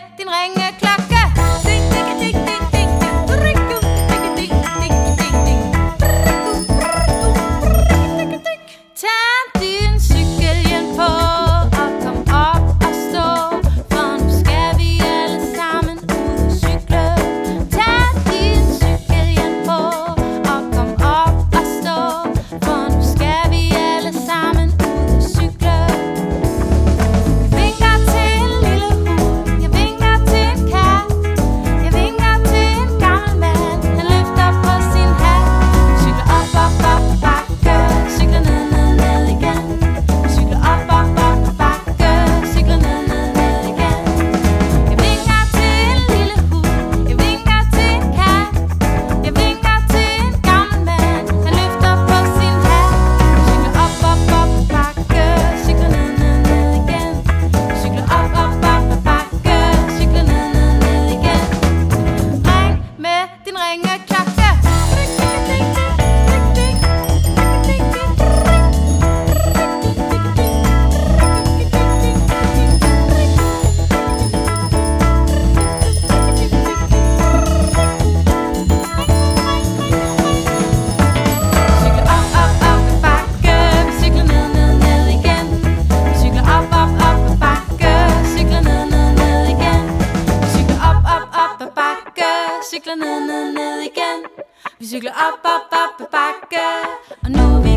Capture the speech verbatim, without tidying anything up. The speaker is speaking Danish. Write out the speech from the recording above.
din ringeklokke. Ding, ding, ding, ding, ding, ding, ding, ding, ding, ding, ding. Tag din cykelhjelm på og kom op og stå, for nu skal vi alle sammen ud og cykle. Tag din cykelhjelm på og kom op og stå, for nu skal vi alle sammen ud og cykle. Jeg vinker til en lille hund, jeg vinker til en kat, jeg vinker til en gammel mand, han løfter på sin hat. Cykler op, op, op ad bakke, cykler ned, ned, ned igen. Cykler op, op, op ad bakke, cykler ned, ned, ned igen. Jeg vinker til en lille hund, jeg vinker til en kat, jeg vinker til en gammel mand, han løfter på sin hat. Cykler op, op, op ad bakke, cykler ned, ned, ned igen. Cykler op, op, op ad bakke, cykler ned, ned, ned igen. Ring med din ringeklokke. Cykler op, op, op ad bakke, cykler ned, ned, ned igen. Cykler op, op, op ad bakke, cykler ned, ned, ned igen. Cykler op, op, op ad bakke, cykler ned, ned, ned igen. Vi cykler op, op, op ad bakke, og nu er vi